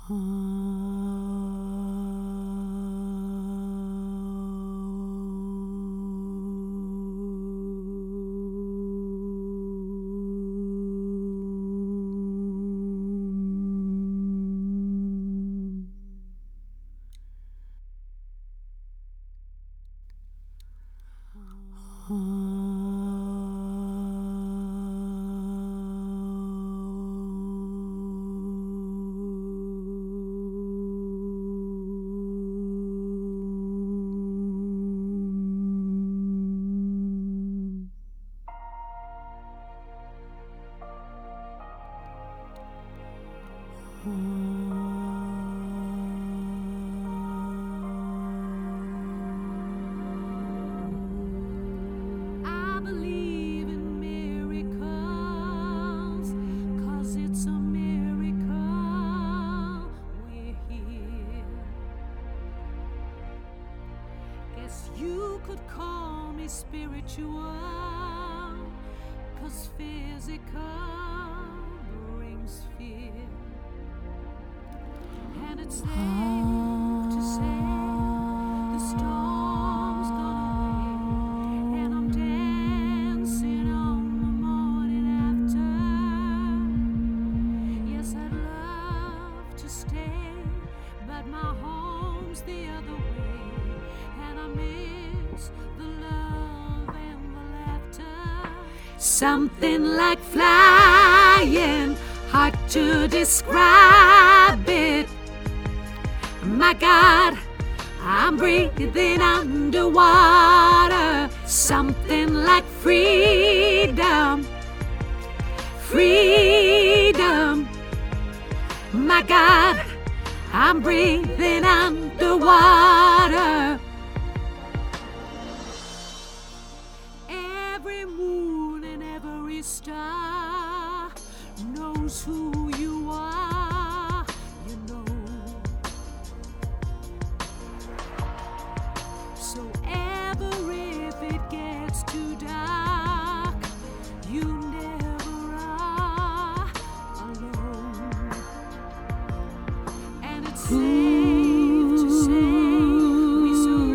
I believe in miracles, 'cause it's a miracle we're here. Guess you could call me spiritual, 'cause physical brings fear. And it's safe to say the storm's gonna rain, and I'm dancing on the morning after. Yes, I'd love to stay, but my home's the other way, and I miss the love and the laughter. Something like flying, hard to describe it. My God, I'm breathing underwater. Something like freedom, freedom. My God, I'm breathing underwater. Every moon and every star knows who you are, you know. So ever if it gets too dark, you never are alone. And it's safe to say we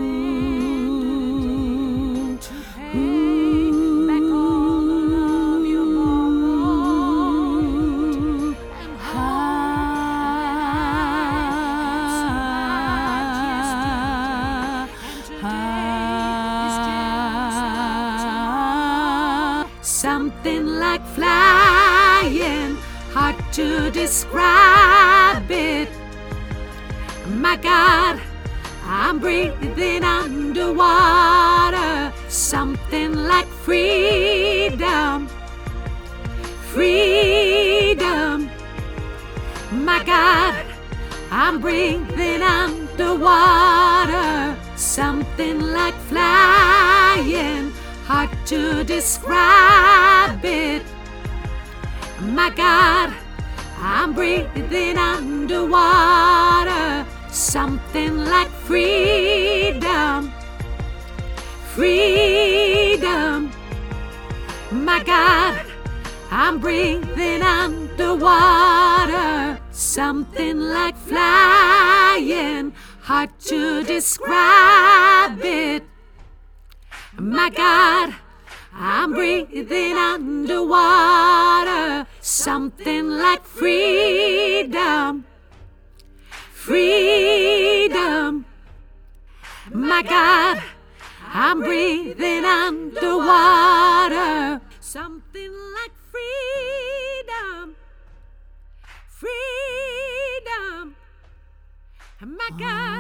surrender to pay back all the love you borrowed. And something like flying, hard to describe it. My God, I'm breathing underwater. Something like freedom, freedom. My God, I'm breathing underwater. Something like flying, hard to describe it. My God, I'm breathing underwater. Something like freedom, freedom. My God, I'm breathing underwater. Something like flying, hard to describe it. My God, I'm breathing underwater. Something like freedom, freedom. My God, I'm breathing underwater. Something like freedom, freedom. My God.